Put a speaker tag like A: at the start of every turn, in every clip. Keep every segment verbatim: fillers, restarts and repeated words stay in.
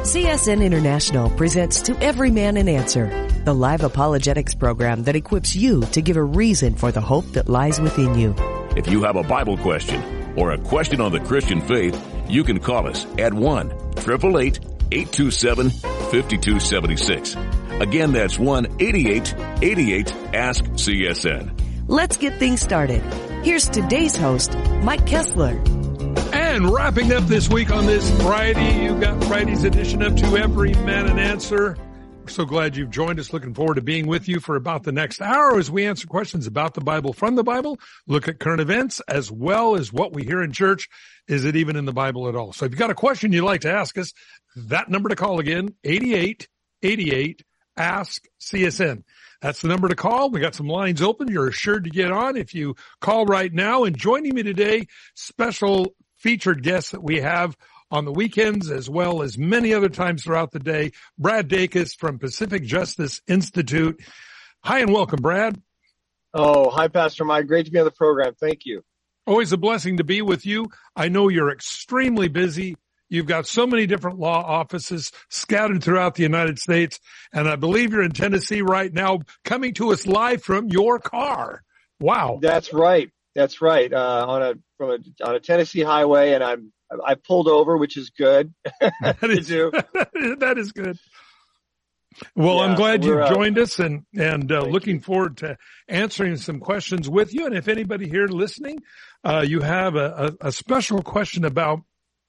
A: C S N International presents To Every Man an Answer, the live apologetics program that equips you to give a reason for the hope that lies within you.
B: If you have a Bible question or a question on the Christian faith, you can call us at one eight eight eight, eight two seven, five two seven six. Again, that's one eight eight eight eight, ask C S N.
A: Let's get things started. Here's today's host, Mike Kessler.
C: And wrapping up this week on this Friday, you got Friday's edition of To Every Man an Answer. We're so glad you've joined us. Looking forward to being with you for about the next hour as we answer questions about the Bible from the Bible, look at current events, as well as what we hear in church. Is it even in the Bible at all? So if you've got a question you'd like to ask us, that number to call again, eight eight eight eight, ask C S N. That's the number to call. We got some lines open. You're assured to get on if you call right now. And joining me today, special featured guests that we have on the weekends as well as many other times throughout the day, Brad Dacus from Pacific Justice Institute. Hi and welcome, Brad.
D: Oh, hi, Pastor Mike. Great to be on the program. Thank you.
C: Always a blessing to be with you. I know you're extremely busy. You've got so many different law offices scattered throughout the United States, and I believe you're in Tennessee right now, coming to us live from your car. Wow.
D: That's right. That's right. Uh, on a from a on a Tennessee highway, and I'm I pulled over, which is good.
C: That is, that is good. Well, yeah, I'm glad you joined uh, us, and and uh, looking you. forward to answering some questions with you. And if anybody here listening, uh, you have a, a, a special question about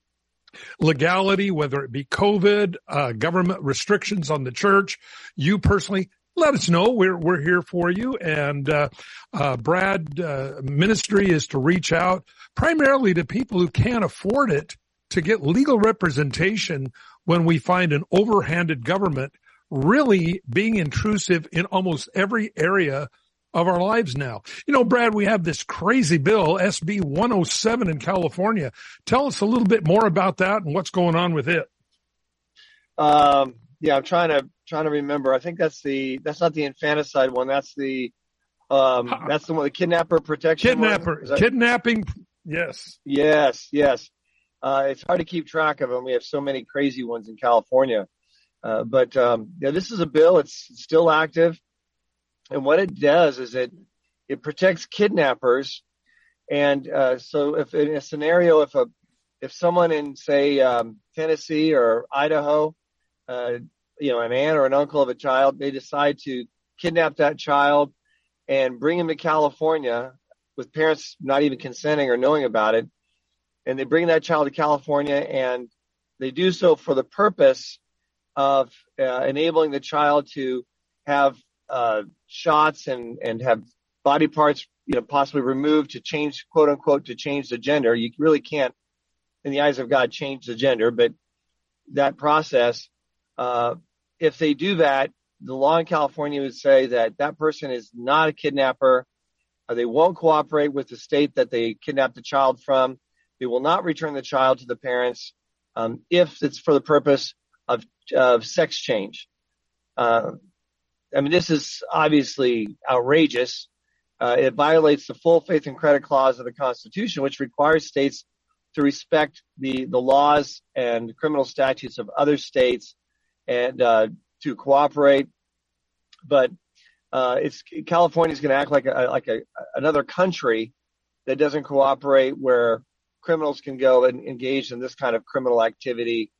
C: legality, whether it be COVID, uh, government restrictions on the church, you personally, let us know. We're, we're here for you. And, uh, uh, Brad, uh, ministry is to reach out primarily to people who can't afford it to get legal representation when we find an overhanded government really being intrusive in almost every area of our lives now. You know, Brad, we have this crazy bill, S B one oh seven in California. Tell us a little bit more about that and what's going on with it.
D: Um, yeah, I'm trying to trying to remember. I think that's the that's not the infanticide one. That's the um, that's the one, the kidnapper protection.
C: Kidnapper,
D: that...
C: kidnapping. Yes,
D: yes, yes. Uh, it's hard to keep track of them. We have so many crazy ones in California. Uh, but um, yeah, this is a bill. It's still active. And what it does is it, it protects kidnappers. And, uh, so if in a scenario, if a, if someone in, say, um, Tennessee or Idaho, uh, you know, an aunt or an uncle of a child, they decide to kidnap that child and bring him to California with parents not even consenting or knowing about it. And they bring that child to California, and they do so for the purpose of uh, enabling the child to have uh, shots and, and have body parts, you know, possibly removed to change, quote unquote, to change the gender. You really can't, in the eyes of God, change the gender, but that process, uh, if they do that, the law in California would say that that person is not a kidnapper. Uh, they won't cooperate with the state that they kidnapped the child from. They will not return the child to the parents, um, if it's for the purpose of, of sex change. Uh, I mean, this is obviously outrageous. Uh, it violates the full faith and credit clause of the Constitution, which requires states to respect the, the laws and criminal statutes of other states and uh, to cooperate. But uh, it's California is going to act like a, like a, another country that doesn't cooperate, where criminals can go and engage in this kind of criminal activity.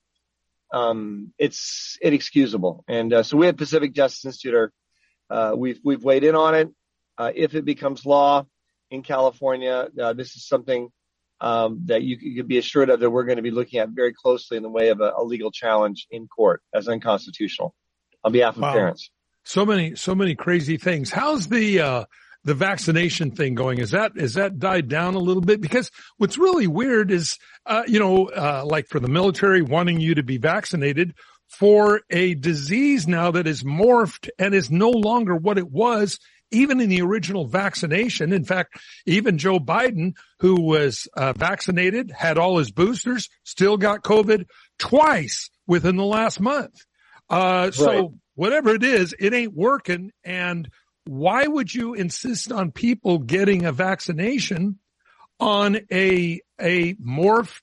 D: Um, it's inexcusable. And, uh, so we at Pacific Justice Institute are, uh, we've, we've weighed in on it. Uh, if it becomes law in California, uh, this is something, um, that you, you could be assured of that we're going to be looking at very closely in the way of a, a legal challenge in court as unconstitutional on behalf of
C: wow.
D: parents.
C: So many, so many crazy things. How's the, uh, the vaccination thing going? Is that, is that died down a little bit? Because what's really weird is, uh, you know, uh, like for the military wanting you to be vaccinated for a disease now that is morphed and is no longer what it was, even in the original vaccination. In fact, even Joe Biden, who was uh, vaccinated, had all his boosters, still got COVID twice within the last month. Uh, right. So whatever it is, it ain't working. And why would you insist on people getting a vaccination on a, a morphed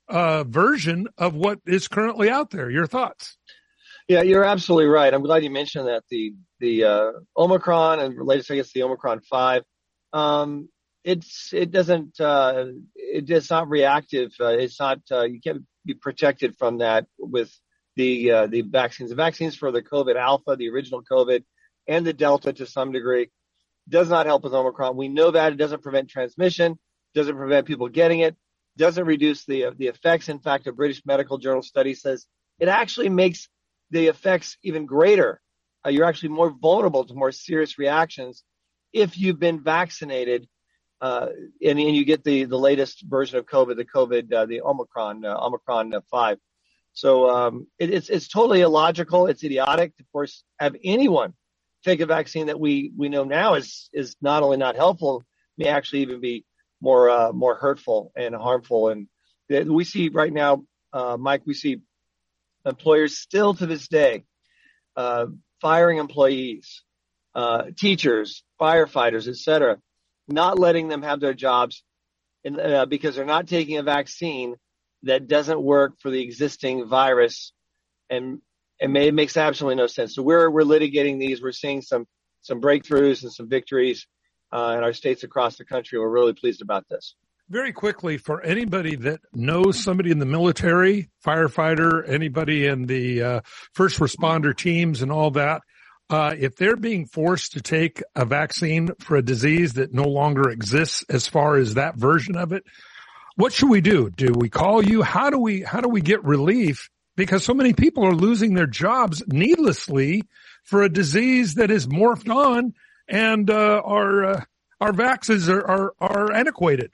C: uh, version of what is currently out there. Your thoughts?
D: Yeah, you're absolutely right. I'm glad you mentioned that. The the uh, Omicron and latest, I guess, the Omicron five. Um, it's it doesn't uh, it, it's not reactive. Uh, it's not uh, you can't be protected from that with the uh, the vaccines. The vaccines for the COVID Alpha, the original COVID, and the Delta to some degree does not help with Omicron. We know that it doesn't prevent transmission, doesn't prevent people getting it, doesn't reduce the uh, the effects. In fact, a British Medical Journal study says it actually makes the effects even greater. Uh, you're actually more vulnerable to more serious reactions if you've been vaccinated, uh, and, and you get the, the latest version of COVID, the COVID, uh, the Omicron, uh, Omicron uh, five. So um, it, it's it's totally illogical. It's idiotic to, of course, have anyone take a vaccine that we we know now is is not only not helpful, may actually even be more uh, more hurtful and harmful. And we see right now, uh, Mike, we see employers still to this day uh, firing employees, uh, teachers, firefighters, et cetera, not letting them have their jobs in, uh, because they're not taking a vaccine that doesn't work for the existing virus, and it, may, it makes absolutely no sense. So we're we're litigating these. We're seeing some some breakthroughs and some victories uh, in our states across the country. We're really pleased about this.
C: Very quickly, for anybody that knows somebody in the military, firefighter, anybody in the uh, first responder teams and all that, uh, if they're being forced to take a vaccine for a disease that no longer exists as far as that version of it, what should we do? Do we call you? How do we, how do we get relief? Because so many people are losing their jobs needlessly for a disease that is morphed on, and uh, our uh, our vaccines are, are, are antiquated.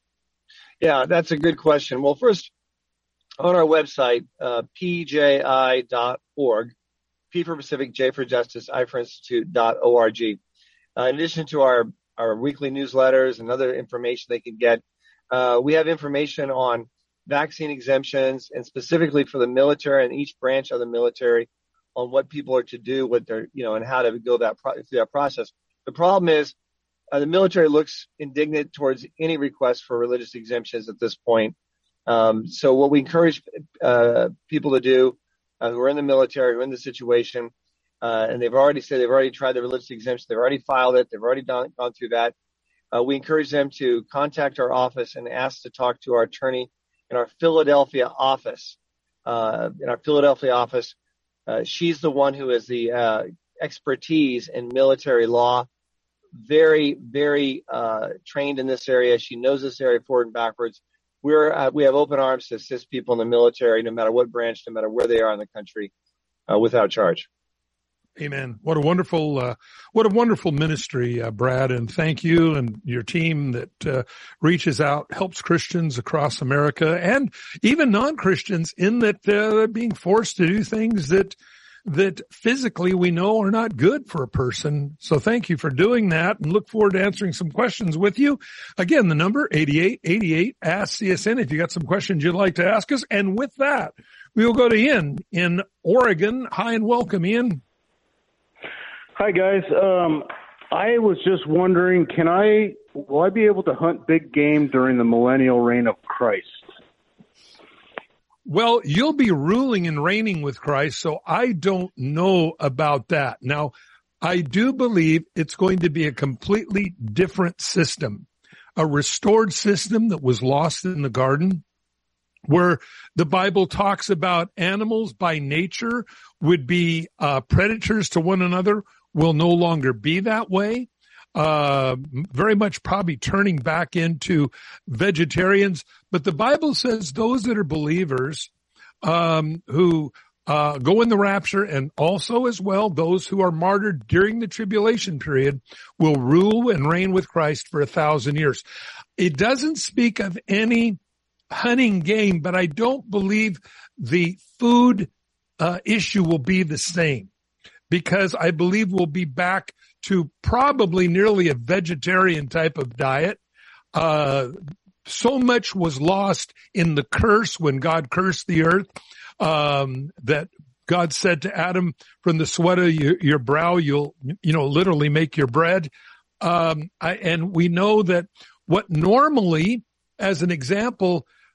D: Yeah, that's a good question. Well, first, on our website, uh, P J I dot org, P for Pacific, J for Justice, I for Institute dot org. Uh, in addition to our, our weekly newsletters and other information they can get, uh, we have information on vaccine exemptions, and specifically for the military and each branch of the military on what people are to do, what they're, you know, and how to go that pro- through that process. The problem is, Uh, the military looks indignant towards any request for religious exemptions at this point. Um, so what we encourage uh, people to do uh, who are in the military, who are in the situation, uh, and they've already said they've already tried the religious exemption, they've already filed it, they've already done, gone through that. Uh, we encourage them to contact our office and ask to talk to our attorney in our Philadelphia office. Uh, in our Philadelphia office, uh, she's the one who has the uh, expertise in military law. Very, very uh, trained in this area. She knows this area forward and backwards. We're uh, we have open arms to assist people in the military, no matter what branch, no matter where they are in the country, uh, without charge.
C: Amen. What a wonderful, uh, what a wonderful ministry, uh, Brad, and thank you and your team that uh, reaches out, helps Christians across America and even non-Christians in that uh, they're being forced to do things that that physically we know are not good for a person. So thank you for doing that, and look forward to answering some questions with you. Again, the number eighty-eight eighty-eight, ask C S N if you got some questions you'd like to ask us. And with that, we will go to Ian in Oregon. Hi and welcome, Ian.
E: Hi guys. Um, I was just wondering, can I, will I be able to hunt big game during the millennial reign of Christ?
C: Well, you'll be ruling and reigning with Christ, so I don't know about that. Now, I do believe it's going to be a completely different system, a restored system that was lost in the garden, where the Bible talks about animals by nature would be uh, predators to one another, will no longer be that way. Uh, very much probably turning back into vegetarians. But the Bible says those that are believers, um, who, uh, go in the rapture, and also as well, those who are martyred during the tribulation period will rule and reign with Christ for a thousand years. It doesn't speak of any hunting game, but I don't believe the food, uh, issue will be the same, because I believe we'll be back to probably nearly a vegetarian type of diet. Uh, so much was lost in the curse when God cursed the earth, um, that God said to Adam, from the sweat of your, your brow, you'll, you know, literally make your bread. Um, I, and we know that what normally, as an example,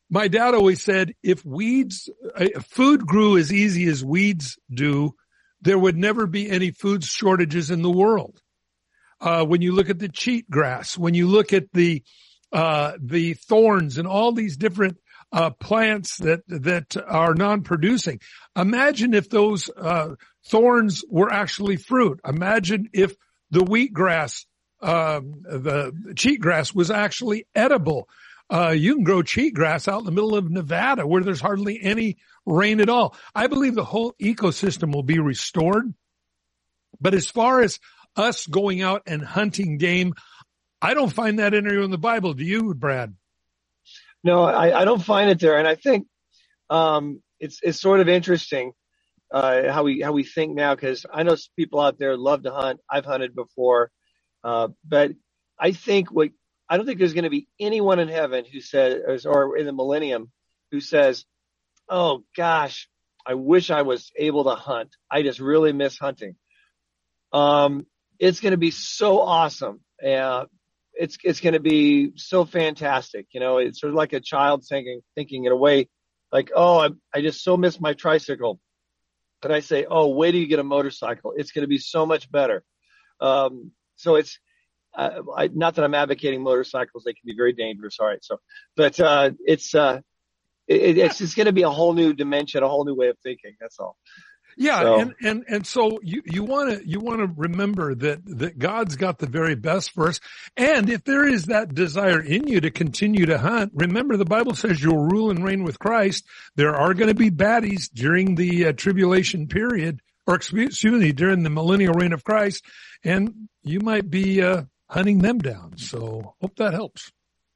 C: my dad always said, if weeds, uh, food grew as easy as weeds do, there would never be any food shortages in the world. Uh, when you look at the cheatgrass, when you look at the, uh, the thorns and all these different, uh, plants that, that are non-producing, imagine if those, uh, thorns were actually fruit. Imagine if the wheatgrass, um, the cheatgrass was actually edible. Uh, you can grow cheatgrass out in the middle of Nevada where there's hardly any rain at all. I believe the whole ecosystem will be restored. But as far as us going out and hunting game, I don't find that anywhere in the Bible. Do you, Brad?
D: No, I, I don't find it there. And I think, um, it's, it's sort of interesting, uh, how we, how we think now, because I know people out there love to hunt. I've hunted before. Uh, but I think what, I don't think there's going to be anyone in heaven who says, or in the millennium, who says, oh gosh, I wish I was able to hunt. I just really miss hunting. Um, it's going to be so awesome. Uh, it's, it's going to be so fantastic. You know, it's sort of like a child thinking, thinking in a way like, oh, I, I just so miss my tricycle. And I say, oh, wait till you get a motorcycle. It's going to be so much better. Um, so it's, Uh, I, not that I'm advocating motorcycles. They can be very dangerous. All right. So, but, uh, it's, uh, it, it's, it's going to be a whole new dimension, a whole new way of thinking. That's all.
C: Yeah.
D: So.
C: And, and, and so you, you want to, you want to remember that, that God's got the very best for us. And if there is that desire in you to continue to hunt, remember the Bible says you'll rule and reign with Christ. There are going to be baddies during the uh, tribulation period, or excuse me, during the millennial reign of Christ. And you might be, uh, hunting them down. So hope that helps.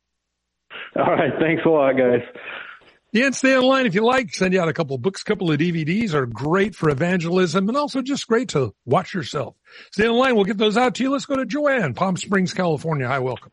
E: All right. Thanks a lot, guys.
C: Yeah, and stay online if you like. Send you out a couple of books, a couple of D V Ds are great for evangelism and also just great to watch yourself. Stay online. We'll get those out to you. Let's go to Joanne, Palm Springs, California. Hi, welcome.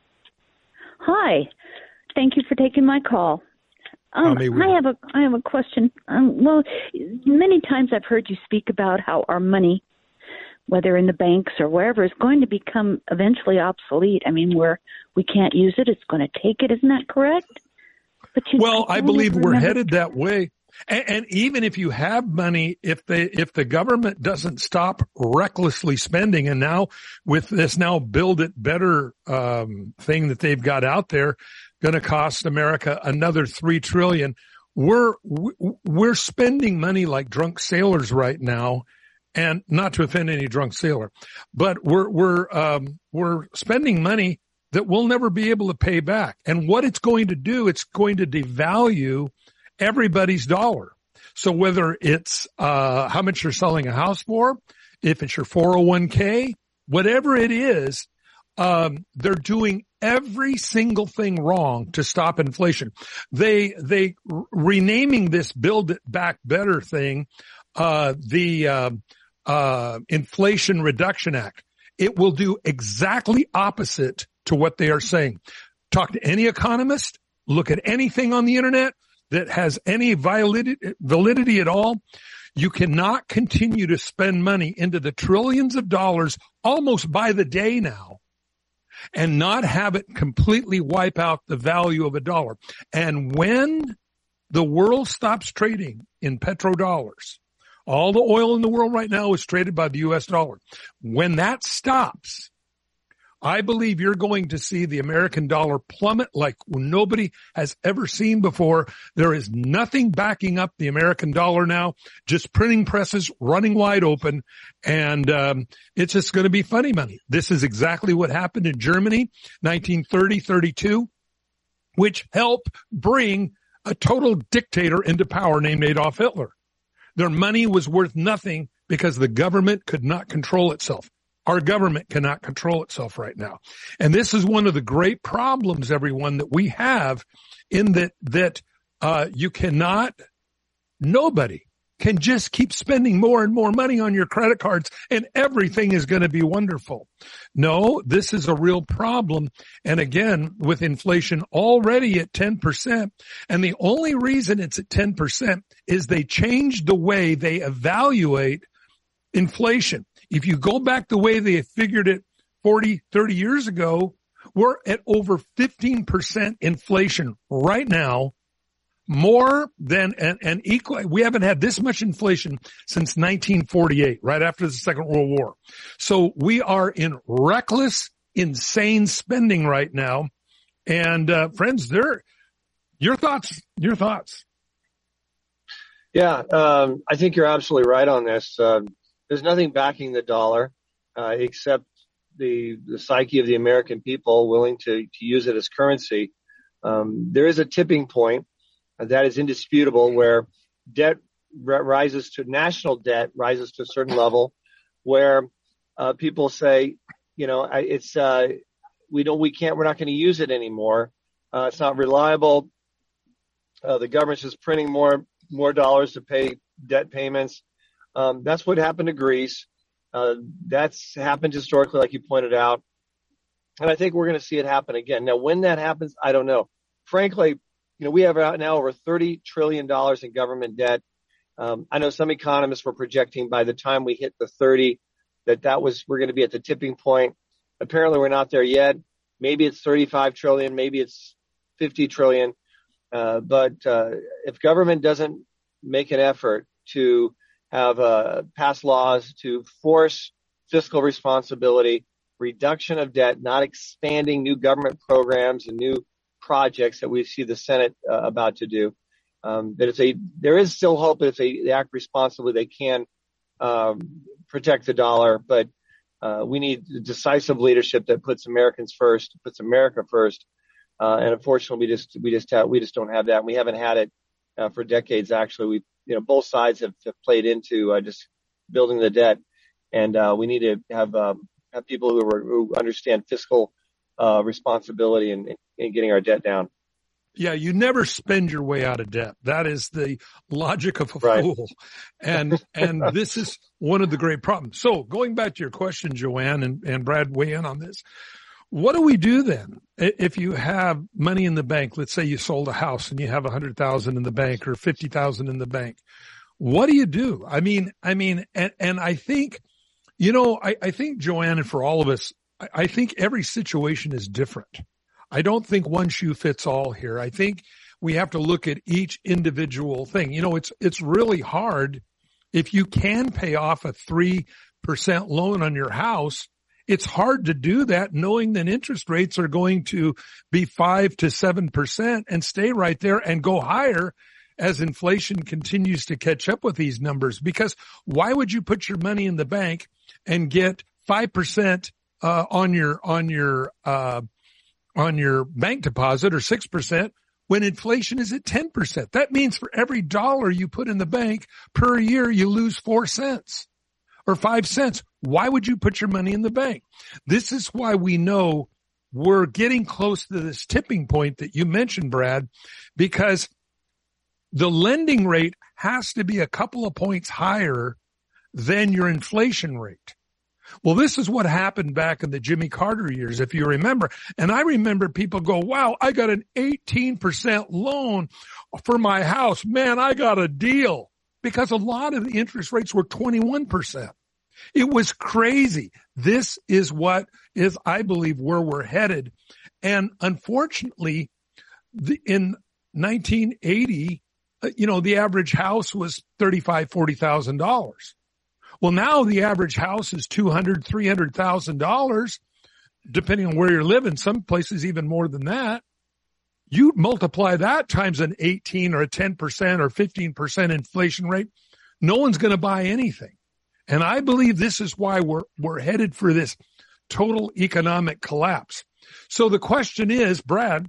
F: Hi. Thank you for taking my call. Um, I have a, I have a question. Um, well, many times I've heard you speak about how our money, whether in the banks or wherever, is going to become eventually obsolete. I mean, where we can't use it, it's going to take it. Isn't that correct? But you
C: well, I believe we're headed that way. And, and even if you have money, if they, if the government doesn't stop recklessly spending, and now with this now Build It Better um, thing that they've got out there, going to cost America another three trillion dollars. We're we're spending money like drunk sailors right now. And not to offend any drunk sailor, but we're, we're, um, we're spending money that we'll never be able to pay back. And what it's going to do, it's going to devalue everybody's dollar. So whether it's, uh, how much you're selling a house for, if it's your four oh one k, whatever it is, um, they're doing every single thing wrong to stop inflation. They, they renaming this Build It Back Better thing, uh, the, um, uh, Inflation Reduction Act. It will do exactly opposite to what they are saying. Talk to any economist, look at anything on the internet that has any validity, validity at all. You cannot continue to spend money into the trillions of dollars almost by the day now and not have it completely wipe out the value of a dollar. And when the world stops trading in petrodollars, all the oil in the world right now is traded by the U S dollar. When that stops, I believe you're going to see the American dollar plummet like nobody has ever seen before. There is nothing backing up the American dollar now, just printing presses running wide open. And um, it's just going to be funny money. This is exactly what happened in Germany, nineteen thirty thirty-two, which helped bring a total dictator into power named Adolf Hitler. Their money was worth nothing because the government could not control itself. Our government cannot control itself right now. And this is one of the great problems, everyone, that we have in that, that, uh, you cannot, nobody can just keep spending more and more money on your credit cards and everything is going to be wonderful. No, this is a real problem. And again, with inflation already at ten percent, and the only reason it's at ten percent is they changed the way they evaluate inflation. If you go back the way they figured it forty, thirty years ago, we're at over fifteen percent inflation right now more than and, and equal. We haven't had this much inflation since nineteen forty-eight, right after the Second World War. So we are in reckless, insane spending right now. And uh, friends, there, your thoughts, your thoughts.
D: Yeah, um, I think you're absolutely right on this. Uh, there's nothing backing the dollar uh, except the the psyche of the American people willing to to use it as currency. Um, there is a tipping point uh, that is indisputable where debt r- rises to national debt rises to a certain level where uh, people say, you know, I, it's uh, we don't we can't we're not going to use it anymore. Uh, it's not reliable. Uh, the government's just printing more more dollars to pay debt payments. Um, that's what happened to Greece. Uh, that's happened historically, like you pointed out. And I think we're going to see it happen again. Now, when that happens, I don't know. Frankly, you know, we have now over thirty trillion dollars in government debt. Um, I know some economists were projecting by the time we hit the thirty that that was, we're going to be at the tipping point. Apparently we're not there yet. Maybe it's thirty-five trillion, maybe it's fifty trillion. Uh, but, uh, if government doesn't make an effort to have, uh, pass laws to force fiscal responsibility, reduction of debt, not expanding new government programs and new projects that we see the Senate uh, about to do, um, that if they, there is still hope that if they, they act responsibly, they can, um, protect the dollar. But, uh, we need decisive leadership that puts Americans first, puts America first. Uh, and unfortunately, we just, we just have, we just don't have that. And we haven't had it, uh, for decades. Actually, we, you know, both sides have, have played into, uh, just building the debt. And, uh, we need to have, um, have people who are, who understand fiscal, uh, responsibility and, and getting our debt down.
C: Yeah. You never spend your way out of debt. That is the logic of a
D: right.
C: fool. And, and this is one of the great problems. So going back to your question, Joanne, and, and Brad, weigh in on this. What do we do then if you have money in the bank? Let's say you sold a house and you have a hundred thousand in the bank or fifty thousand in the bank. What do you do? I mean, I mean, and, and I think, you know, I, I think, Joanne, and for all of us, I, I think every situation is different. I don't think one shoe fits all here. I think we have to look at each individual thing. You know, it's, it's really hard if you can pay off a three percent loan on your house. It's hard to do that knowing that interest rates are going to be five to seven percent and stay right there and go higher as inflation continues to catch up with these numbers. Because why would you put your money in the bank and get five percent, uh, on your, on your, uh, on your bank deposit or six percent when inflation is at ten percent? That means for every dollar you put in the bank per year, you lose four cents. Or five cents. Why would you put your money in the bank? This is why we know we're getting close to this tipping point that you mentioned, Brad, because the lending rate has to be a couple of points higher than your inflation rate. Well, this is what happened back in the Jimmy Carter years, if you remember. And I remember people go, wow, I got an eighteen percent loan for my house. Man, I got a deal. Because a lot of the interest rates were twenty-one percent. It was crazy. This is what is, I believe, where we're headed. And unfortunately, the, in nineteen eighty, you know, the average house was thirty-five thousand dollars, forty thousand dollars. Well, now the average house is two hundred thousand dollars, three hundred thousand dollars, depending on where you're living. Some places even more than that. You multiply that times an eighteen or a ten percent or fifteen percent inflation rate, no one's going to buy anything. And I believe this is why we're, we're headed for this total economic collapse. So the question is, Brad,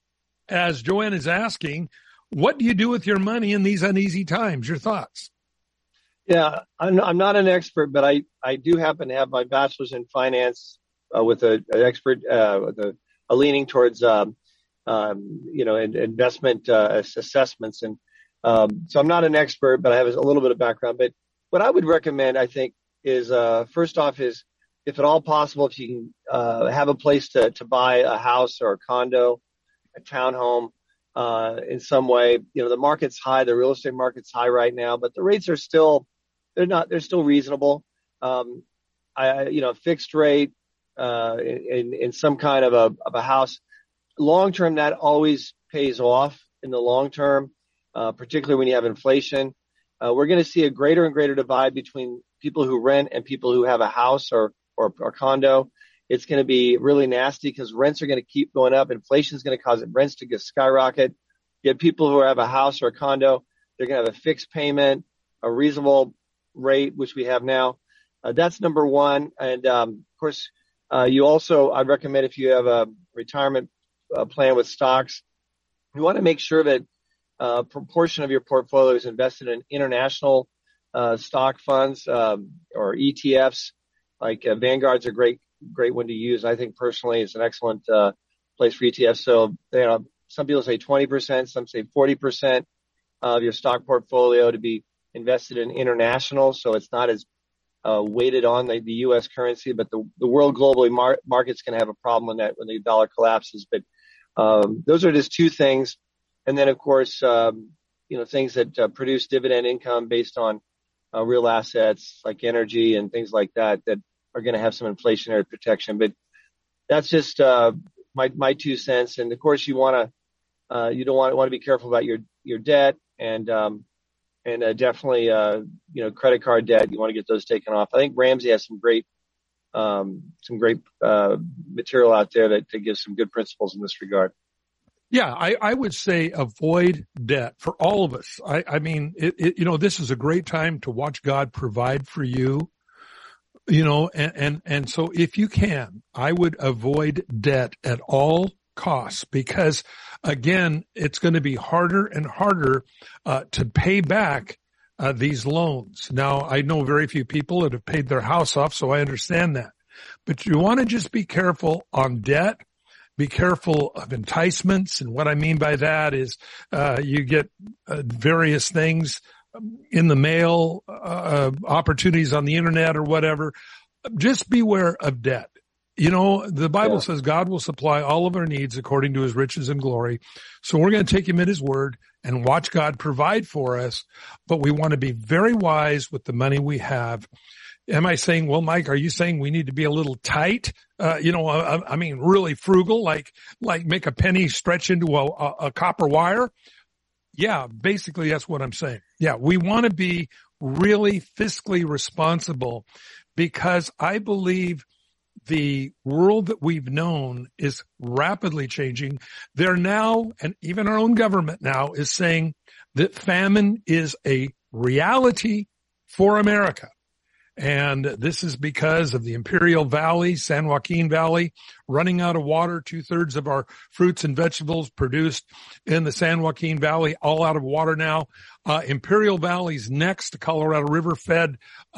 C: as Joanne is asking, what do you do with your money in these uneasy times? Your thoughts?
D: Yeah, I'm, I'm not an expert, but I, I do happen to have my bachelor's in finance uh, with a, an expert, uh, with a, a leaning towards, um, um, you know, in, investment, uh, assessments. And, um, so I'm not an expert, but I have a little bit of background. But what I would recommend, I think, is, uh, first off is, if at all possible, if you can, uh, have a place to, to buy a house or a condo, a townhome, uh, in some way. You know, the market's high, the real estate market's high right now, but the rates are still, they're not, they're still reasonable. Um, I, you know, fixed rate, uh, in, in some kind of a, of a house. Long term, that always pays off in the long term. uh, particularly when you have inflation. Uh, we're going to see a greater and greater divide between people who rent and people who have a house or, or, or condo. It's going to be really nasty because rents are going to keep going up. Inflation is going to cause rents to get skyrocket. You have people who have a house or a condo. They're going to have a fixed payment, a reasonable rate, which we have now. Uh, that's number one. And, um, of course, uh, you also, I'd recommend if you have a retirement uh, plan with stocks, you want to make sure that uh, a proportion of your portfolio is invested in international uh, stock funds um, or E T Fs. Like uh, Vanguard's a great, great one to use. I think personally it's an excellent uh, place for E T Fs. So, you know, some people say twenty percent, some say forty percent of your stock portfolio to be invested in international. So it's not as uh, weighted on the, the U S currency, but the, the world globally mar- markets can have a problem when that, when the dollar collapses. But um, those are just two things. And then, of course, um, you know, things that uh, produce dividend income based on uh, real assets like energy and things like that, that are going to have some inflationary protection. But that's just uh, my, my two cents. And of course, you want to, uh, you don't want, want to be careful about your, your debt and, um, and uh, definitely, uh, you know, credit card debt. You want to get those taken off. I think Ramsey has some great, um, some great uh, material out there that, that gives some good principles in this regard.
C: Yeah, I, I would say avoid debt for all of us. I, I mean, it, it, you know, this is a great time to watch God provide for you, you know, and, and, and so if you can, I would avoid debt at all costs because, again, it's going to be harder and harder uh, to pay back uh, these loans. Now, I know very few people that have paid their house off, so I understand that. But you want to just be careful on debt. Be careful of enticements. And what I mean by that is uh, you get uh, various things in the mail, uh, opportunities on the internet or whatever. Just beware of debt. You know, the Bible yeah. says God will supply all of our needs according to his riches and glory. So we're going to take him at his word and watch God provide for us. But we want to be very wise with the money we have. Am I saying, well, Mike, are you saying we need to be a little tight? Uh, you know, I, I mean, really frugal, like, like make a penny stretch into a, a, a copper wire? Yeah, basically that's what I'm saying. Yeah, we want to be really fiscally responsible because I believe the world that we've known is rapidly changing. They're now, and even our own government now is saying that famine is a reality for America. And this is because of the Imperial Valley, San Joaquin Valley, running out of water. Two-thirds of our fruits and vegetables produced in the San Joaquin Valley, all out of water now. Uh, Imperial Valley's next to Colorado River-fed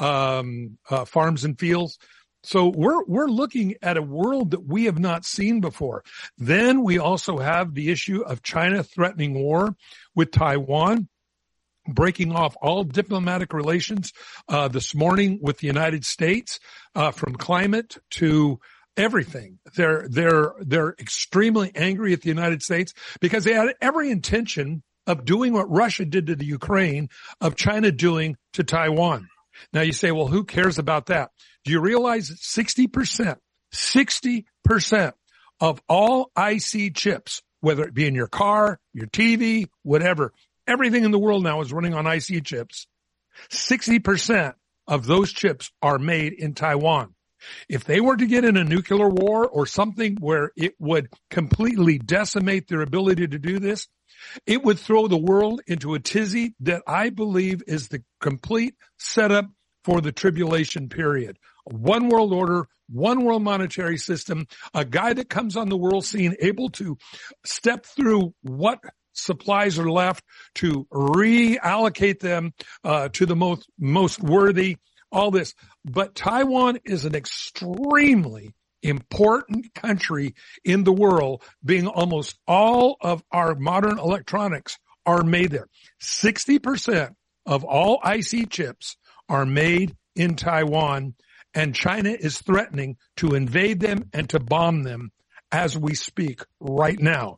C: um, uh, farms and fields. So we're we're looking at a world that we have not seen before. Then we also have the issue of China threatening war with Taiwan, breaking off all diplomatic relations uh this morning with the United States, uh from climate to everything. They're they're they're extremely angry at the United States because they had every intention of doing what Russia did to the Ukraine, of China doing to Taiwan. Now you say, well, who cares about that? Do you realize that sixty percent, sixty percent of all I C chips, whether it be in your car, your T V, whatever, everything in the world now is running on I C chips. sixty percent of those chips are made in Taiwan. If they were to get in a nuclear war or something where it would completely decimate their ability to do this, it would throw the world into a tizzy that I believe is the complete setup for the tribulation period. One world order, one world monetary system, a guy that comes on the world scene able to step through what supplies are left to reallocate them uh, to the most most worthy, all this. But Taiwan is an extremely important country in the world, being almost all of our modern electronics are made there. sixty percent of all I C chips are made in Taiwan, and China is threatening to invade them and to bomb them as we speak right now.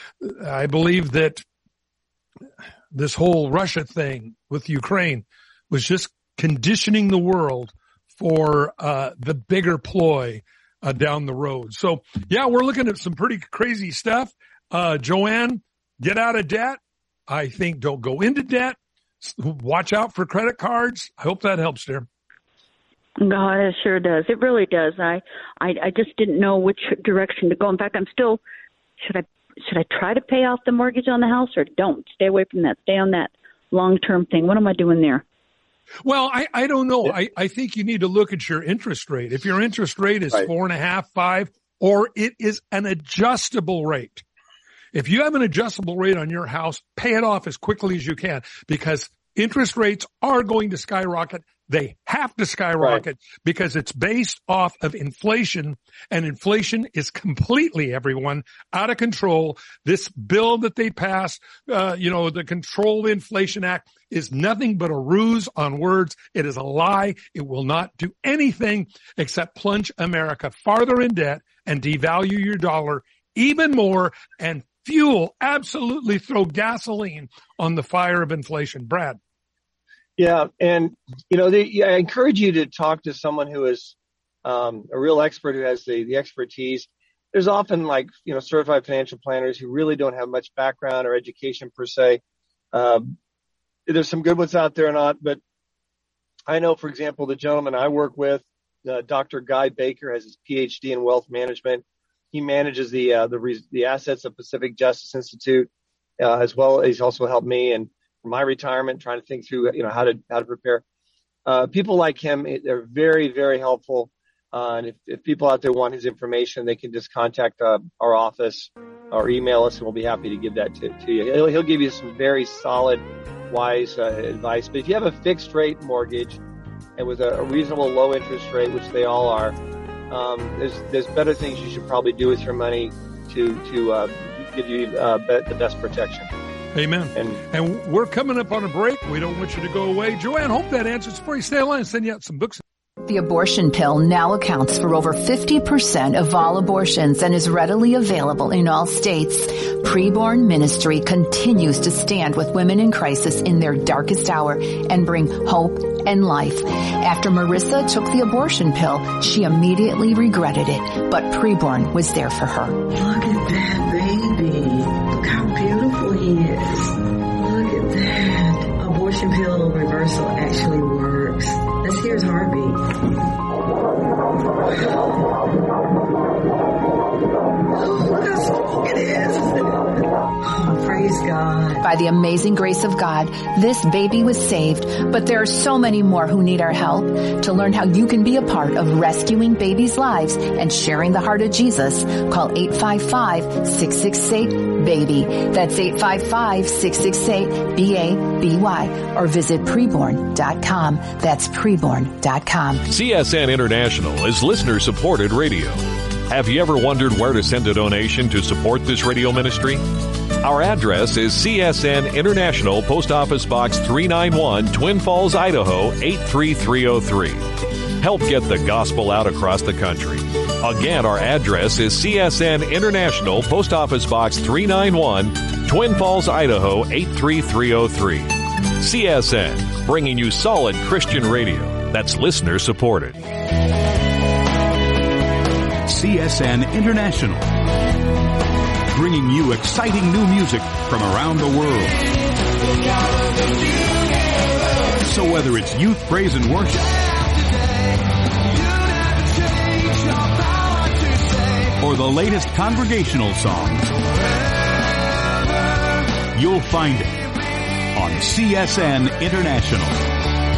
C: I believe that this whole Russia thing with Ukraine was just conditioning the world for uh the bigger ploy uh, down the road. So, yeah, we're looking at some pretty crazy stuff. Uh Joanne, get out of debt. I think don't go into debt. Watch out for credit cards. I hope that helps, dear.
F: No, it sure does. It really does. I, I, I just didn't know which direction to go. In fact, I'm still, should I, should I try to pay off the mortgage on the house or don't? Stay away from that. Stay on that long-term thing. What am I doing there?
C: Well, I, I don't know. I, I think you need to look at your interest rate. If your interest rate is right. four and a half, five, or it is an adjustable rate. If you have an adjustable rate on your house, pay it off as quickly as you can because interest rates are going to skyrocket. They have to skyrocket right. because it's based off of inflation, and inflation is completely, everyone, out of control. This bill that they passed, uh, you know, the Control Inflation Act is nothing but a ruse on words. It is a lie. It will not do anything except plunge America farther in debt and devalue your dollar even more and fuel, absolutely throw gasoline on the fire of inflation. Brad.
D: Yeah, and, you know, they, I encourage you to talk to someone who is um, a real expert who has the, the expertise. There's often, like, you know, certified financial planners who really don't have much background or education per se. Um, there's some good ones out there or not, but I know, for example, the gentleman I work with, uh, Doctor Guy Baker, has his P H D in wealth management. He manages the uh, the, the assets of Pacific Justice Institute uh, as well. He's also helped me and my retirement, trying to think through, you know, how to, how to prepare. Uh, people like him, they're very, very helpful. Uh, and if, if people out there want his information, they can just contact uh, our office or email us, and we'll be happy to give that to, to you. He'll, he'll give you some very solid, wise uh, advice. But if you have a fixed rate mortgage and with a, a reasonable low interest rate, which they all are, um, there's, there's better things you should probably do with your money to, to uh, give you uh, be- the best protection.
C: Amen. And, and we're coming up on a break. We don't want you to go away. Joanne, hope that answers for you. Stay online and send you out some books.
G: The abortion pill now accounts for over fifty percent of all abortions and is readily available in all states. Preborn Ministry continues to stand with women in crisis in their darkest hour and bring hope and life. After Marissa took the abortion pill, she immediately regretted it, but Preborn was there for her.
H: Look at that baby. Look how beautiful he is. Look at that. Abortion pill reversal actually works. Let's hear his heartbeat. Oh, look how strong it is. Oh, praise God.
G: By the amazing grace of God, this baby was saved, but there are so many more who need our help. To learn how you can be a part of rescuing babies' lives and sharing the heart of Jesus, call eight five five, six six eight, BABY. That's eight five five, six six eight, B A B Y, or visit preborn dot com. That's preborn dot com.
B: C S N International is listener-supported radio. Have you ever wondered where to send a donation to support this radio ministry? Our address is C S N International, Post Office Box three ninety-one, Twin Falls, Idaho, eight three three oh three. Help get the gospel out across the country. Again, our address is C S N International, Post Office Box three ninety-one, Twin Falls, Idaho, eight three three oh three. C S N, bringing you solid Christian radio that's listener-supported.
I: C S N International, bringing you exciting new music from around the world. So whether it's youth praise and worship, or the latest congregational songs, you'll find it on C S N International.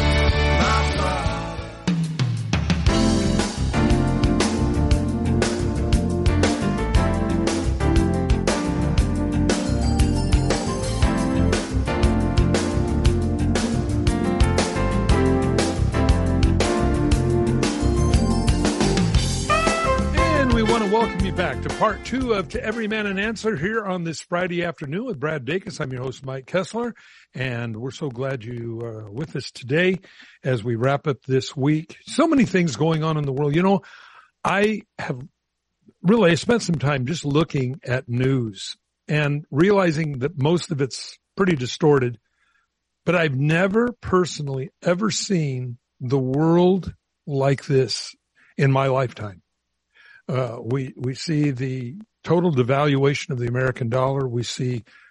C: Back to part two of To Every Man an Answer here on this Friday afternoon with Brad Dacus. I'm your host, Mike Kessler, and we're so glad you are with us today as we wrap up this week. So many things going on in the world. You know, I have really I spent some time just looking at news and realizing that most of it's pretty distorted, but I've never personally ever seen the world like this in my lifetime. Uh, we, we see the total devaluation of the American dollar. We see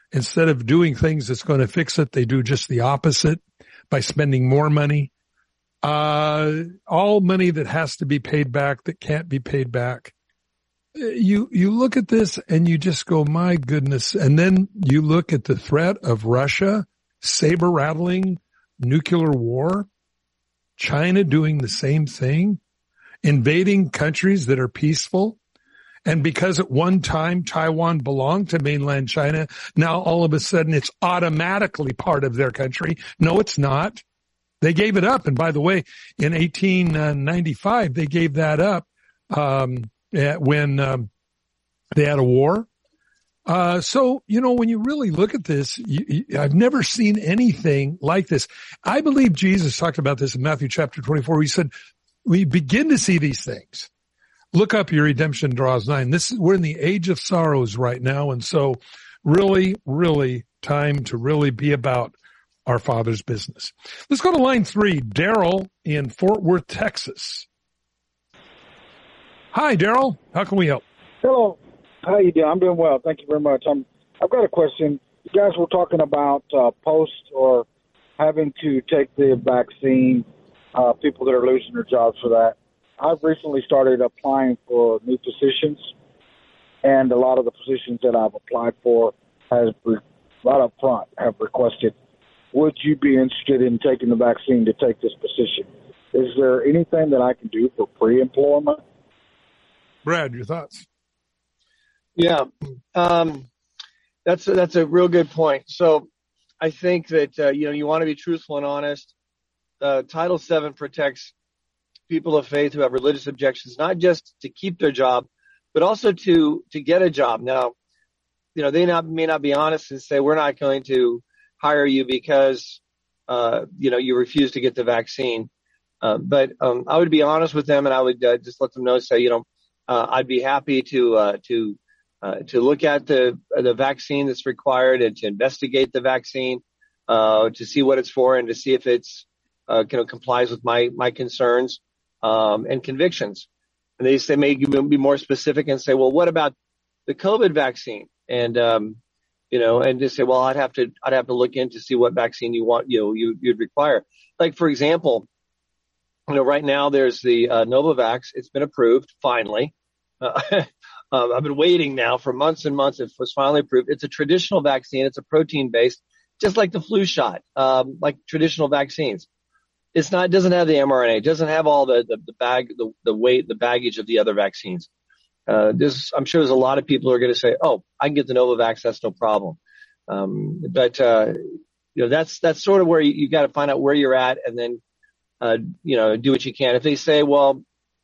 C: Instead of doing things that's going to fix it, they do just the opposite by spending more money. Uh, all money that has to be paid back that can't be paid back. You, you look at this and you just go, my goodness. And then you look at the threat of Russia, saber rattling, nuclear war, China doing the same thing, invading countries that are peaceful. And because at one time Taiwan belonged to mainland China, now all of a sudden it's automatically part of their country. No, it's not. They gave it up. And by the way, in eighteen ninety-five, they gave that up um, when um, they had a war. Uh, so, you know, when you really look at this, you, you, I've never seen anything like this. I believe Jesus talked about this in Matthew chapter twenty-four. He said, we begin to see these things. Look up, your redemption draws nigh. This is, we're in the age of sorrows right now. And so really, really time to really be about our Father's business. Let's go to line three. Daryl in Fort Worth, Texas. Hi, Daryl. How can we help?
J: Hello. How you doing? I'm doing well. Thank you very much. I'm, I've got a question. You guys were talking about uh, post or having to take the vaccine, uh, people that are losing their jobs for that. I've recently started applying for new positions, and a lot of the positions that I've applied for has right up front have requested, would you be interested in taking the vaccine to take this position? Is there anything that I can do for pre-employment?
C: Brad, your thoughts?
D: Yeah, um, that's a, that's a real good point. So I think that uh, you know you want to be truthful and honest. Uh, Title seven protects people of faith who have religious objections, not just to keep their job, but also to, to get a job. Now, you know, they not, may not be honest and say, we're not going to hire you because, uh, you know, you refuse to get the vaccine. Uh, but, um, I would be honest with them and I would uh, just let them know, say, you know, uh, I'd be happy to, uh, to, uh, to look at the, the vaccine that's required and to investigate the vaccine, uh, to see what it's for and to see if it's, uh, you know, complies with my, my concerns. Um, and convictions. And they say, may be more specific and say, well, what about the COVID vaccine? And, um, you know, and just say, well, I'd have to, I'd have to look in to see what vaccine you want, you know, you, you'd require. Like, for example, you know, right now there's the, uh, Novavax. It's been approved finally. Uh, uh, I've been waiting now for months and months. It was finally approved. It's a traditional vaccine. It's a protein based, just like the flu shot, um, like traditional vaccines. It's not, it doesn't have the mRNA. It doesn't have all the, the, the bag, the, the weight, the baggage of the other vaccines. Uh, this, I'm sure there's a lot of people who are going to say, oh, I can get the Novavax. That's no problem. Um, but, uh, you know, that's, that's sort of where you, you got to find out where you're at and then, uh, you know, do what you can. If they say, well,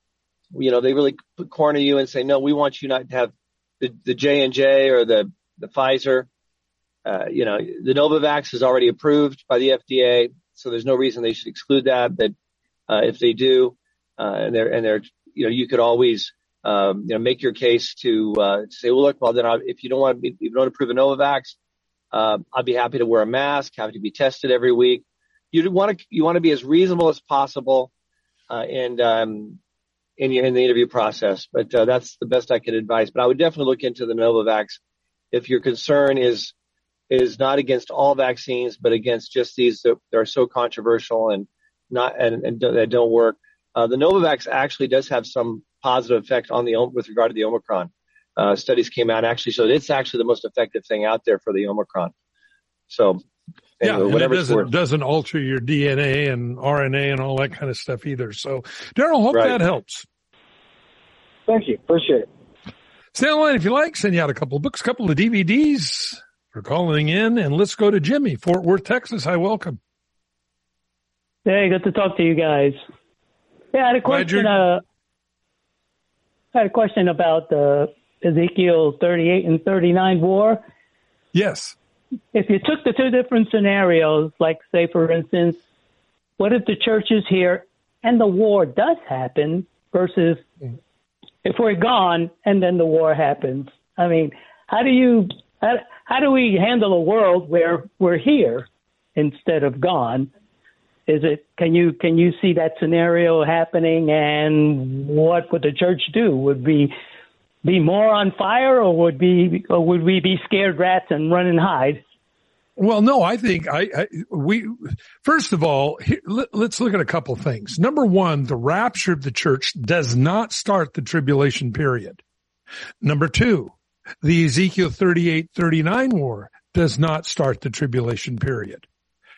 D: you know, they really corner you and say, no, we want you not to have the, the J and J or the, the Pfizer. Uh, you know, the Novavax is already approved by the F D A. So there's no reason they should exclude that. But uh, if they do, uh, and they're and they're, you know, you could always, um, you know, make your case to, uh, to say, well, look, well, then I, if you don't want to, if you don't approve a Novavax, uh, I'd be happy to wear a mask, have to be tested every week. You want to you want to be as reasonable as possible, uh, and um, in your in the interview process. But uh, that's the best I could advise. But I would definitely look into the Novavax if your concern is. is not against all vaccines, but against just these that are so controversial and not and, and that don't work. Uh, the Novavax actually does have some positive effect on the with regard to the Omicron. Uh, studies came out and actually showed it's actually the most effective thing out there for the Omicron. So,
C: anyway, yeah,
D: whatever
C: it doesn't,
D: worth.
C: doesn't alter your D N A and R N A and all that kind of stuff either. So, Daryl, hope
D: right.
C: that helps.
J: Thank you. Appreciate it.
C: Stay on the line if you like. Send you out a couple of books, a couple of D V Ds. For calling in, and let's go to Jimmy, Fort Worth, Texas. Hi, welcome.
K: Hey, good to talk to you guys. Yeah, I had a question. Uh, I had a question about the Ezekiel thirty-eight and thirty-nine war.
C: Yes.
K: If you took the two different scenarios, like say, for instance, what if the church is here and the war does happen versus if we're gone and then the war happens? I mean, how do you how, how do we handle a world where we're here instead of gone? Is it can you can you see that scenario happening, and what would the church do? Would be be more on fire, or would be, or would we be scared rats and run and hide?
C: Well, no, I think I, I we first of all, here, let, let's look at a couple of things. Number one, the rapture of the church does not start the tribulation period. Number two, the Ezekiel thirty-eight thirty-nine war does not start the tribulation period.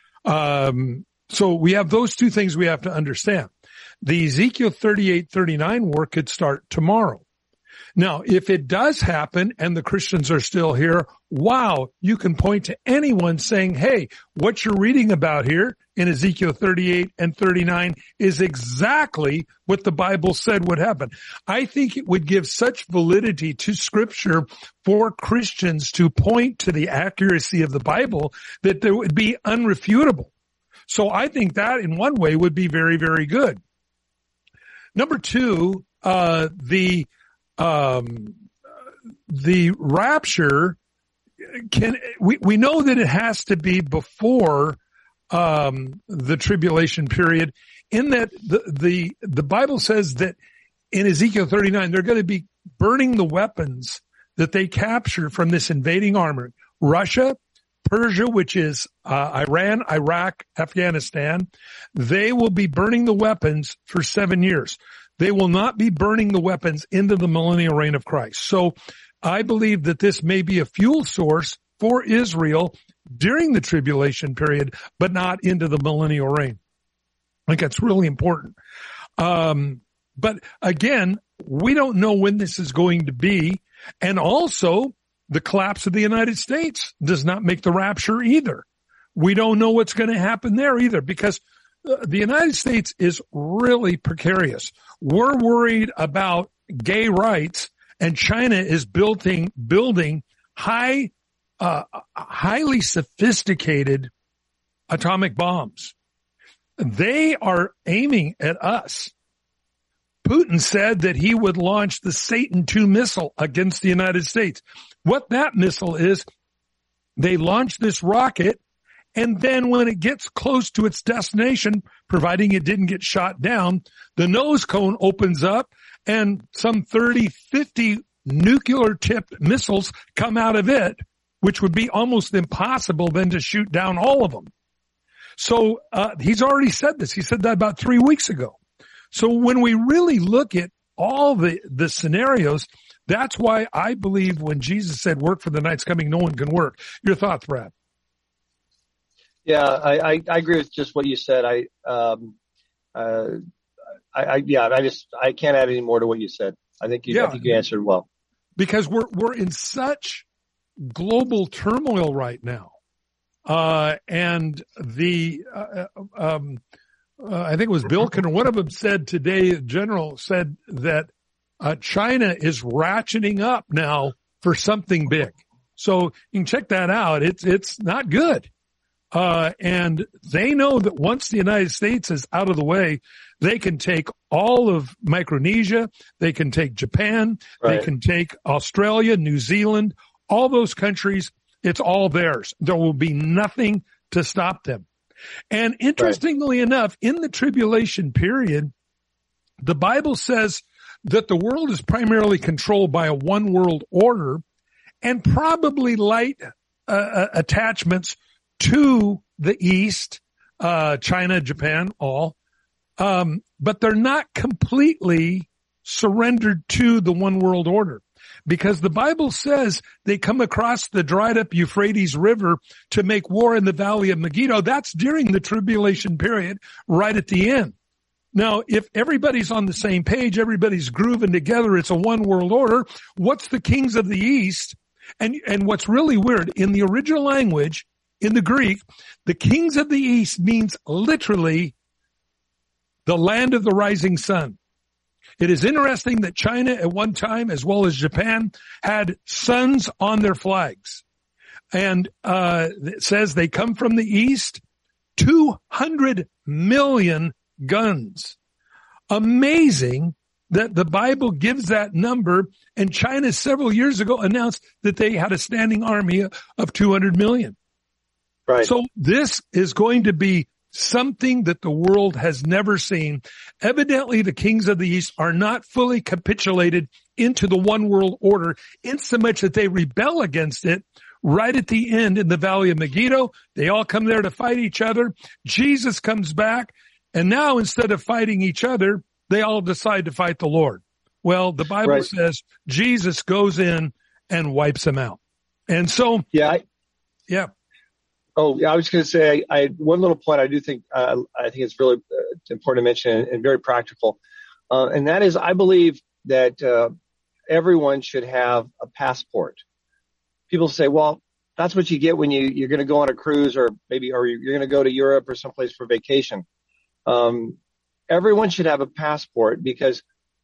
C: Um, so we have those two things we have to understand. The Ezekiel thirty-eight thirty-nine war could start tomorrow. Now, if it does happen and the Christians are still here, wow, you can point to anyone saying, hey, what you're reading about here in Ezekiel thirty-eight and thirty-nine is exactly what the Bible said would happen. I think it would give such validity to Scripture for Christians to point to the accuracy of the Bible that there would be unrefutable. So I think that in one way would be very, very good. Number two, uh, the Um, the rapture can, we, we know that it has to be before, um, the tribulation period, in that the, the, the Bible says that in Ezekiel thirty-nine, they're going to be burning the weapons that they capture from this invading army. Russia, Persia, which is, uh, Iran, Iraq, Afghanistan, they will be burning the weapons for seven years. They will not be burning the weapons into the millennial reign of Christ. So I believe that this may be a fuel source for Israel during the tribulation period, but not into the millennial reign. I think that's really important. Um, but again, we don't know when this is going to be. And also, the collapse of the United States does not make the rapture either. We don't know what's going to happen there either, because the United States is really precarious. We're worried about gay rights, and China is building building high, uh, highly sophisticated atomic bombs. They are aiming at us. Putin said that he would launch the Satan two missile against the United States. What that missile is, they launch this rocket, and then when it gets close to its destination, providing it didn't get shot down, the nose cone opens up and some thirty, fifty nuclear-tipped missiles come out of it, which would be almost impossible then to shoot down all of them. So uh he's already said this. He said that about three weeks ago. So when we really look at all the, the scenarios, that's why I believe when Jesus said, work for the night's coming, no one can work. Your thoughts, Brad?
D: Yeah, I, I, I agree with just what you said. I, um, uh, I, I, yeah, I just, I can't add any more to what you said. I think you, yeah. I think you answered well.
C: Because we're, we're in such global turmoil right now. Uh, and the, uh, um, uh, I think it was Bilkin, one of them said today, the general said that, uh, China is ratcheting up now for something big. So you can check that out. It's, it's not good. Uh, and they know that once the United States is out of the way, they can take all of Micronesia, they can take Japan, right. They can take Australia, New Zealand, all those countries. It's all theirs. There will be nothing to stop them. And interestingly right. enough, in the tribulation period, the Bible says that the world is primarily controlled by a one world order and probably light uh, attachments to the East, uh, China, Japan, all. Um, but they're not completely surrendered to the one world order, because the Bible says they come across the dried up Euphrates River to make war in the valley of Megiddo. That's during the tribulation period, right at the end. Now, if everybody's on the same page, everybody's grooving together, it's a one world order. What's the kings of the East? And, and what's really weird, in the original language, in the Greek, the kings of the East means literally the land of the rising sun. It is interesting that China at one time, as well as Japan, had suns on their flags. And uh it says they come from the East, two hundred million guns. Amazing that the Bible gives that number, and China several years ago announced that they had a standing army of two hundred million.
D: Right.
C: So this is going to be something that the world has never seen. Evidently, the kings of the East are not fully capitulated into the one world order, insomuch that they rebel against it right at the end in the Valley of Megiddo. They all come there to fight each other. Jesus comes back, and now instead of fighting each other, they all decide to fight the Lord. Well, the Bible right. says Jesus goes in and wipes them out. And so,
D: yeah, I,
C: yeah.
D: Oh, yeah, I was going to say, I, I one little point I do think, uh, I think it's really uh, important to mention and, and very practical. Uh, and that is, I believe that, uh, everyone should have a passport. People say, well, that's what you get when you, you're going to go on a cruise or maybe, or you're going to go to Europe or someplace for vacation. Um, everyone should have a passport, because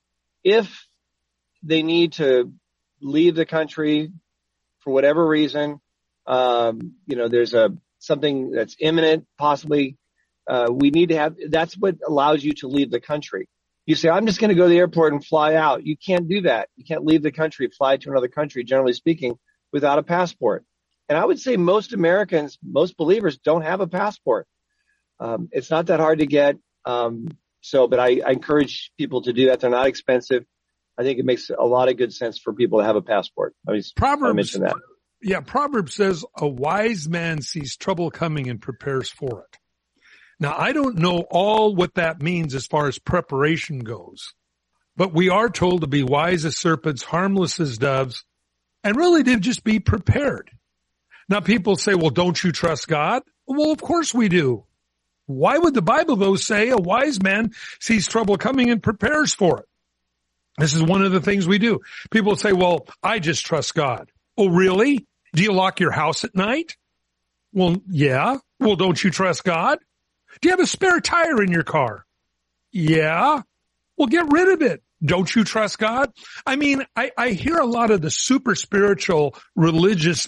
D: if they need to leave the country for whatever reason, um, you know, there's a, something that's imminent, possibly, uh, we need to have, that's what allows you to leave the country. You say, I'm just going to go to the airport and fly out. You can't do that. You can't leave the country, fly to another country, generally speaking, without a passport. And I would say most Americans, most believers don't have a passport. Um, it's not that hard to get. Um, so, but I, I encourage people to do that. They're not expensive. I think it makes a lot of good sense for people to have a passport. I mean,
C: Proverbs,
D: I mentioned that.
C: Yeah, Proverbs says a wise man sees trouble coming and prepares for it. Now, I don't know all what that means as far as preparation goes, but we are told to be wise as serpents, harmless as doves, and really to just be prepared. Now, people say, well, don't you trust God? Well, of course we do. Why would the Bible, though, say a wise man sees trouble coming and prepares for it? This is one of the things we do. People say, well, I just trust God. Oh, really? Do you lock your house at night? Well, yeah. Well, don't you trust God? Do you have a spare tire in your car? Yeah. Well, get rid of it. Don't you trust God? I mean, I, I hear a lot of the super spiritual religious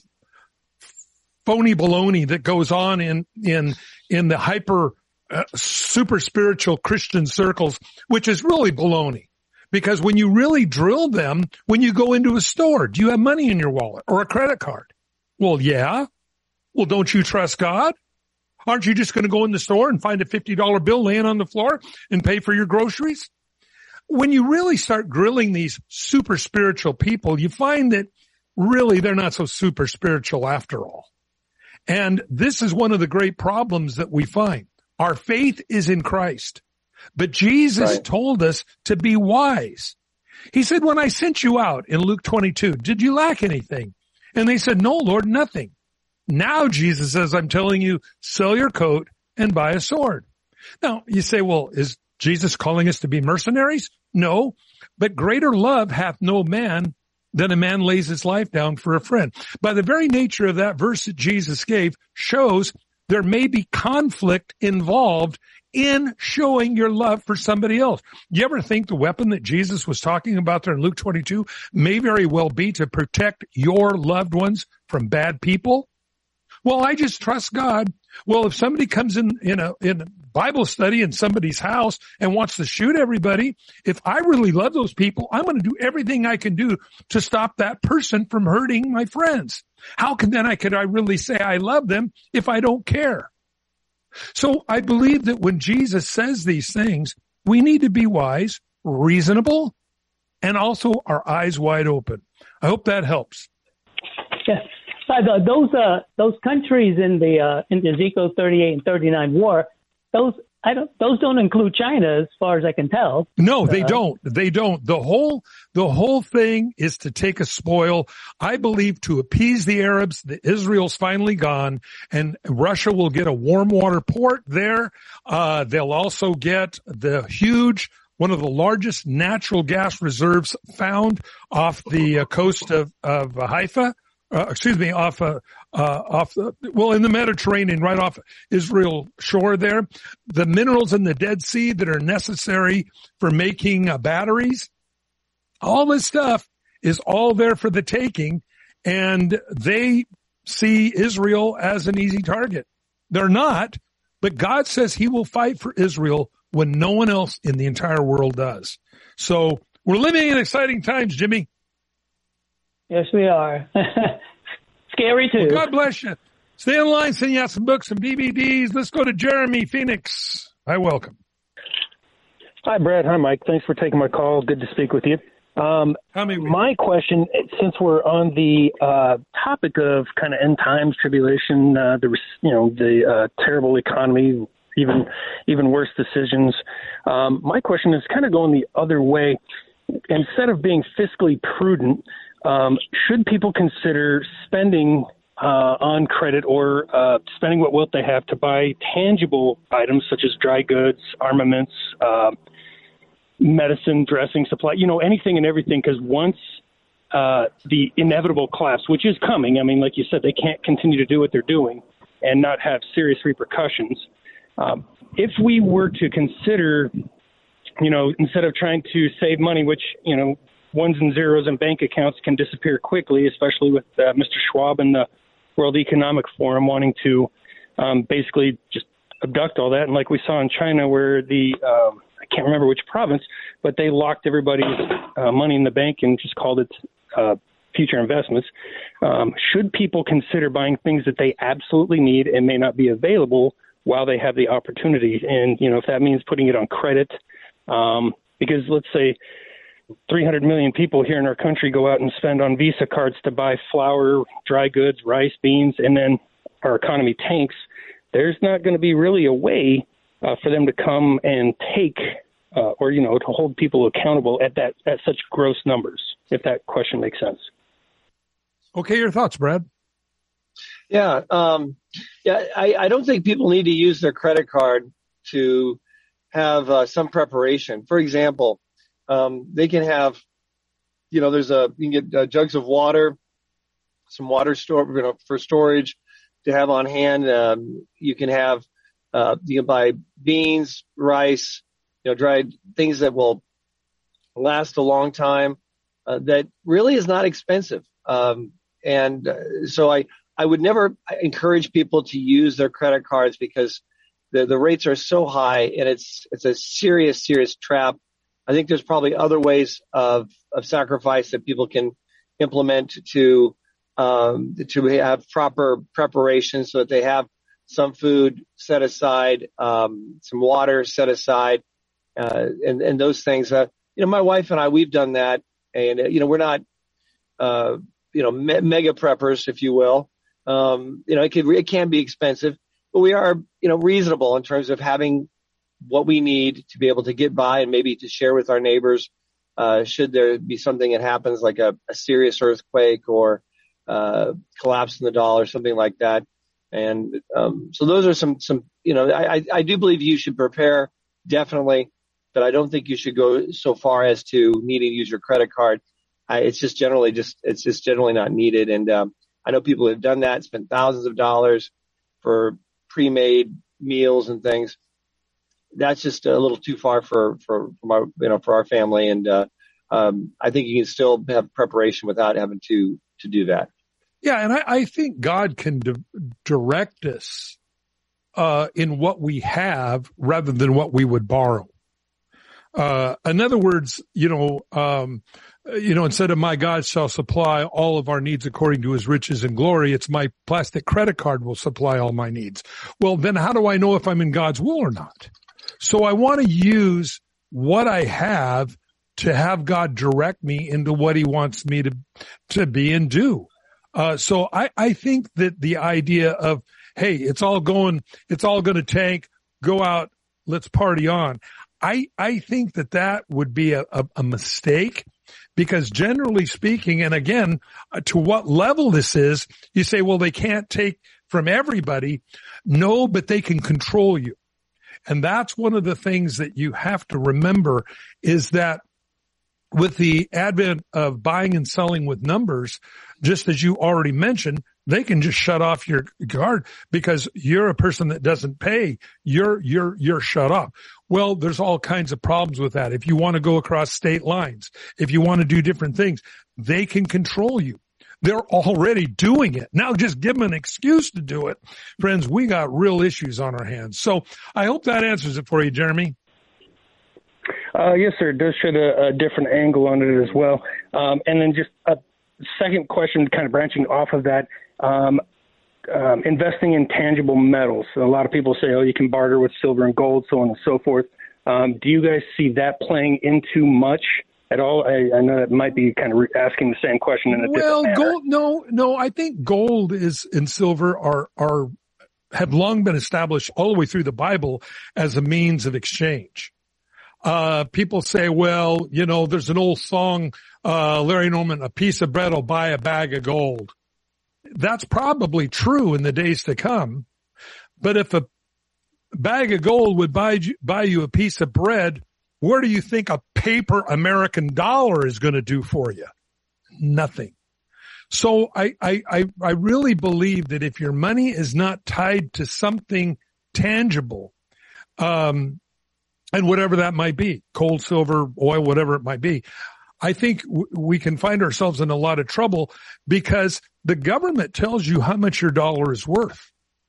C: phony baloney that goes on in, in, in the hyper, uh, super spiritual Christian circles, which is really baloney. Because when you really drill them, when you go into a store, do you have money in your wallet or a credit card? Well, yeah. Well, don't you trust God? Aren't you just going to go in the store and find a fifty dollar bill laying on the floor and pay for your groceries? When you really start grilling these super spiritual people, you find that really they're not so super spiritual after all. And this is one of the great problems that we find. Our faith is in Christ. But Jesus right. told us to be wise. He said, when I sent you out in Luke twenty-two, did you lack anything? And they said, no, Lord, nothing. Now Jesus says, I'm telling you, sell your coat and buy a sword. Now you say, well, is Jesus calling us to be mercenaries? No, but greater love hath no man than a man lays his life down for a friend. By the very nature of that verse that Jesus gave shows there may be conflict involved in showing your love for somebody else. You ever think the weapon that Jesus was talking about there in Luke twenty-two may very well be to protect your loved ones from bad people? Well, I just trust God. Well, if somebody comes in, in a, in a Bible study in somebody's house and wants to shoot everybody, if I really love those people, I'm going to do everything I can do to stop that person from hurting my friends. How can then I could I really say I love them if I don't care? So I believe that when Jesus says these things, we need to be wise, reasonable, and also our eyes wide open. I hope that helps.
K: Yes. Uh, those uh, those countries in the uh, in Ezekiel thirty-eight and thirty-nine war, those I don't those don't include China as far as I can tell.
C: No, they
K: uh,
C: don't. They don't. The whole the whole thing is to take a spoil. I believe to appease the Arabs. The Israel's finally gone, and Russia will get a warm water port there. Uh, they'll also get the huge. One of the largest natural gas reserves found off the uh, coast of, of uh, Haifa. Uh, excuse me, off, uh, uh, off the, well, in the Mediterranean, right off Israel shore there. The minerals in the Dead Sea that are necessary for making uh, batteries. All this stuff is all there for the taking, and they see Israel as an easy target. They're not, but God says he will fight for Israel when no one else in the entire world does. So we're living in exciting times, Jimmy.
K: Yes, we are. Scary, too.
C: Well, God bless you. Stay in line, send you out some books and D V Ds. Let's go to Jeremy, Phoenix. Hi, welcome.
L: Hi, Brad. Hi, Mike. Thanks for taking my call. Good to speak with you. Um, my question, since we're on the uh, topic of kind of end times, tribulation, uh, the you know the uh, terrible economy, even even worse decisions, um, my question is kind of going the other way. Instead of being fiscally prudent, um, should people consider spending uh, on credit or uh, spending what wealth they have to buy tangible items such as dry goods, armaments, uh, medicine, dressing, supply, you know, anything and everything? Because once uh, the inevitable collapse, which is coming, I mean, like you said, they can't continue to do what they're doing and not have serious repercussions. Um, if we were to consider, you know, instead of trying to save money, which, you know, ones and zeros in bank accounts can disappear quickly, especially with uh, Mister Schwab and the World Economic Forum wanting to um, basically just abduct all that. And like we saw in China where the, um, I can't remember which province, but they locked everybody's uh, money in the bank and just called it uh, future investments. Um, should people consider buying things that they absolutely need and may not be available while they have the opportunity? And, you know, if that means putting it on credit, um, because let's say three hundred million people here in our country go out and spend on Visa cards to buy flour, dry goods, rice, beans, and then our economy tanks. There's not going to be really a way uh, for them to come and take uh, or, you know, to hold people accountable at that at such gross numbers, if that question makes sense.
C: Okay, your thoughts, Brad?
D: Yeah, um, yeah. I, I don't think people need to use their credit card to have uh, some preparation. For example, um, they can have, you know, there's a you can get uh, jugs of water, some water store you know, for storage to have on hand. Um, you can have uh, you can buy beans, rice, you know, dried things that will last a long time. Uh, that really is not expensive, um, and uh, so I. I would never encourage people to use their credit cards because the, the rates are so high and it's, it's a serious, serious trap. I think there's probably other ways of, of sacrifice that people can implement to, um, to have proper preparation so that they have some food set aside, um, some water set aside, uh, and, and those things. Uh, you know, my wife and I, we've done that and, uh, you know, we're not, uh, you know, me- mega preppers, if you will. Um, you know, it could, it can be expensive, but we are, you know, reasonable in terms of having what we need to be able to get by and maybe to share with our neighbors, uh, should there be something that happens like a, a serious earthquake or, uh, collapse in the dollar, something like that. And, um, so those are some, some, you know, I, I do believe you should prepare definitely, but I don't think you should go so far as to needing to use your credit card. I, it's just generally just, it's just generally not needed. And, um, I know people have done that, spent thousands of dollars for pre-made meals and things. That's just a little too far for, for, for my, you know, for our family. And, uh, um, I think you can still have preparation without having to, to do that.
C: Yeah. And I, I think God can di- direct us, uh, in what we have rather than what we would borrow. Uh, in other words, you know, um, you know, instead of my God shall supply all of our needs according to his riches and glory, it's my plastic credit card will supply all my needs. Well, then how do I know if I'm in God's will or not? So I want to use what I have to have God direct me into what he wants me to, to be and do. Uh, so I, I think that the idea of, hey, it's all going, it's all going to tank, go out, let's party on. I, I think that that would be a, a, a mistake. Because generally speaking, and again, uh, to what level this is, you say, well, they can't take from everybody. No, but they can control you. And that's one of the things that you have to remember is that with the advent of buying and selling with numbers, just as you already mentioned, they can just shut off your card because you're a person that doesn't pay. You're, you're, you're shut off. Well, there's all kinds of problems with that. If you want to go across state lines, if you want to do different things, they can control you. They're already doing it. Now just give them an excuse to do it. Friends, we got real issues on our hands. So I hope that answers it for you, Jeremy.
L: Uh, yes, sir. It does shed a, a different angle on it as well. Um, and then just a second question kind of branching off of that. Um, um, investing in tangible metals. So a lot of people say, oh, you can barter with silver and gold, so on and so forth. Um, do you guys see that playing into much at all? I, I know that might be kind of re- asking the same question in a
C: well,
L: different manner.
C: Gold, no, no, I think gold is and silver are, are, have long been established all the way through the Bible as a means of exchange. Uh, people say, well, you know, there's an old song, uh, Larry Norman, a piece of bread will buy a bag of gold. That's probably true in the days to come. But if a bag of gold would buy you, buy you a piece of bread, where do you think a paper American dollar is going to do for you? Nothing. So I, I, I, I really believe that if your money is not tied to something tangible, um, and whatever that might be, gold, silver, oil, whatever it might be, I think w- we can find ourselves in a lot of trouble because the government tells you how much your dollar is worth.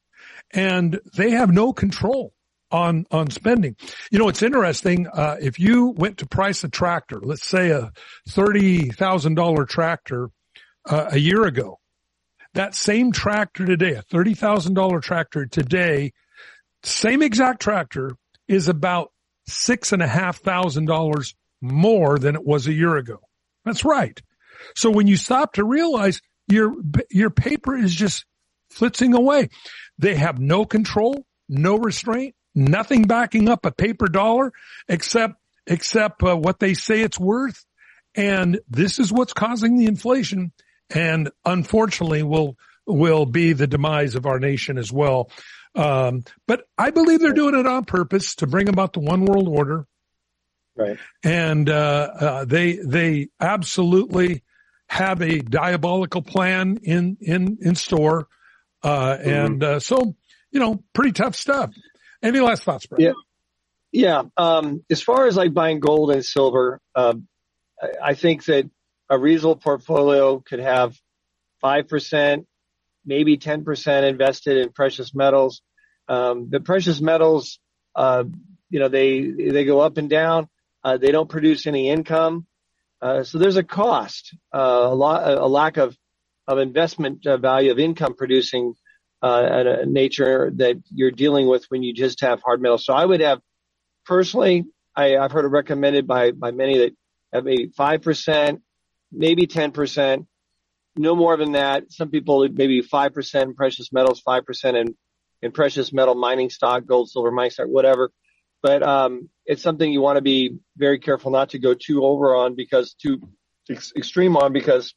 C: And they have no control on, on spending. You know, it's interesting. Uh, if you went to price a tractor, let's say a thirty thousand dollars tractor, uh, a year ago, that same tractor today, a thirty thousand dollars tractor today, same exact tractor is about six and a half thousand dollars more than it was a year ago. That's right. So when you stop to realize your, your paper is just flitzing away. They have no control, no restraint, nothing backing up a paper dollar except, except uh, what they say it's worth. And this is what's causing the inflation and unfortunately will, will be the demise of our nation as well. Um, but I believe they're doing it on purpose to bring about the one world order.
D: Right.
C: And, uh, uh, they, they absolutely have a diabolical plan in, in, in store. Uh, mm-hmm. and, uh, so, you know, pretty tough stuff. Any last thoughts, Brett?
D: Yeah. Yeah. Um, as far as like buying gold and silver, um, I, I think that a reasonable portfolio could have five percent, maybe ten percent invested in precious metals. Um, the precious metals, uh, you know, they, they go up and down. Uh, they don't produce any income. Uh, so there's a cost, uh, a lot, a lack of, of investment uh, value of income producing, uh, a nature that you're dealing with when you just have hard metals. So I would have personally, I, I've heard it recommended by, by many that have a five percent, maybe ten percent. No more than that. Some people maybe five percent in precious metals, five percent in, in precious metal mining stock, gold, silver mining stock, whatever. But, um, it's something you want to be very careful not to go too over on because too ex- extreme on because,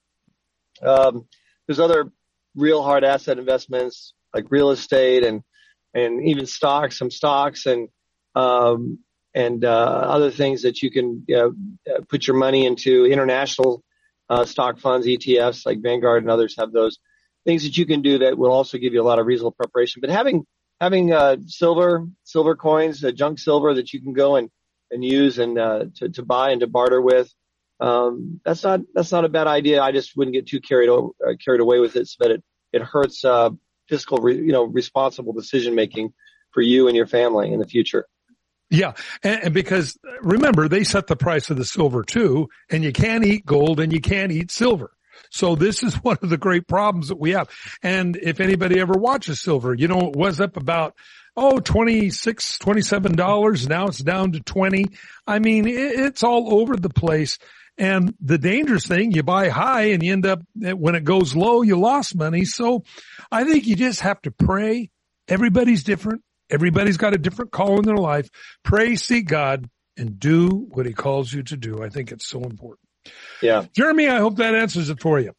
D: um, there's other real hard asset investments like real estate and, and even stocks, some stocks and, um, and, uh, other things that you can, you know, put your money into international Uh, stock funds, E T Fs like Vanguard and others have those things that you can do that will also give you a lot of reasonable preparation. But having, having, uh, silver, silver coins, uh, junk silver that you can go and, and use and, uh, to, to buy and to barter with, um, that's not, that's not a bad idea. I just wouldn't get too carried over, uh, carried away with it so that it, it hurts, uh, fiscal, re, you know, responsible decision making for you and your family in the future.
C: Yeah. And, and because remember, they set the price of the silver too, and you can't eat gold and you can't eat silver. So this is one of the great problems that we have. And if anybody ever watches silver, you know, it was up about, oh, twenty-six, twenty-seven dollars. Now it's down to twenty. I mean, it, it's all over the place. And the dangerous thing, you buy high and you end up, when it goes low, you lost money. So I think you just have to pray. Everybody's different. Everybody's got a different call in their life. Pray, seek God, and do what he calls you to do. I think it's so important.
D: Yeah.
C: Jeremy, I hope that answers it for you.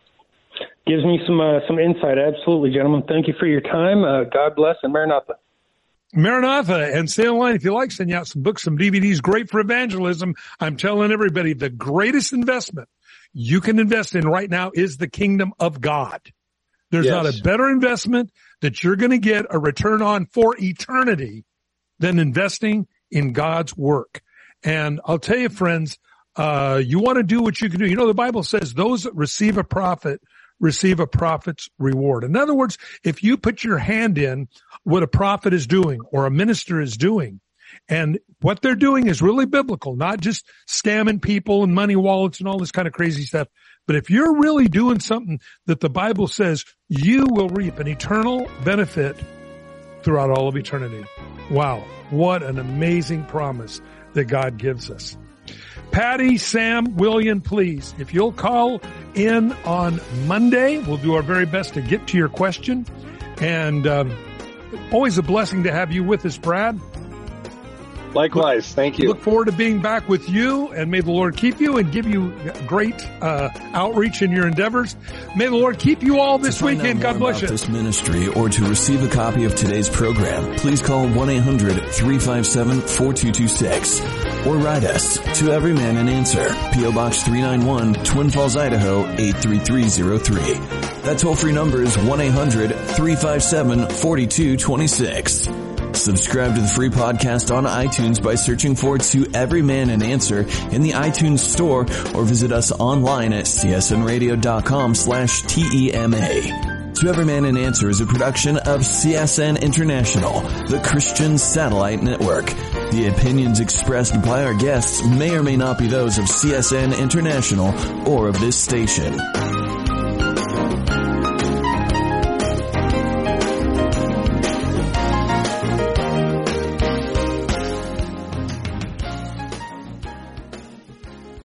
L: Gives me some uh, some insight. Absolutely, gentlemen. Thank you for your time. Uh, God bless and Maranatha.
C: Maranatha, and stay online if you like. Send you out some books, some D V Ds. Great for evangelism. I'm telling everybody the greatest investment you can invest in right now is the kingdom of God. There's yes. not a better investment that you're going to get a return on for eternity than investing in God's work. And I'll tell you, friends, uh, you want to do what you can do. You know, the Bible says those that receive a prophet receive a prophet's reward. In other words, if you put your hand in what a prophet is doing or a minister is doing, and what they're doing is really biblical, not just scamming people and money wallets and all this kind of crazy stuff. But if you're really doing something that the Bible says, you will reap an eternal benefit throughout all of eternity. Wow. What an amazing promise that God gives us. Patty, Sam, William, please, if you'll call in on Monday, we'll do our very best to get to your question. And um, always a blessing to have you with us, Brad.
D: Likewise. Thank you.
C: Look forward to being back with you, and may the Lord keep you and give you great uh, outreach in your endeavors. May the Lord keep you all this weekend. God bless you.
M: This ministry, or to receive a copy of today's program, please call one eight hundred three five seven four two two six or write us to Every Man an Answer, P O Box three ninety-one, Twin Falls, Idaho eight three three zero three. That toll-free number is one eight hundred three five seven four two two six. Subscribe to the free podcast on iTunes by searching for To Every Man an Answer in the iTunes store, or visit us online at c s n radio dot com slash T E M A. To Every Man an Answer is a production of C S N International, the Christian Satellite Network. The opinions expressed by our guests may or may not be those of C S N International or of this station.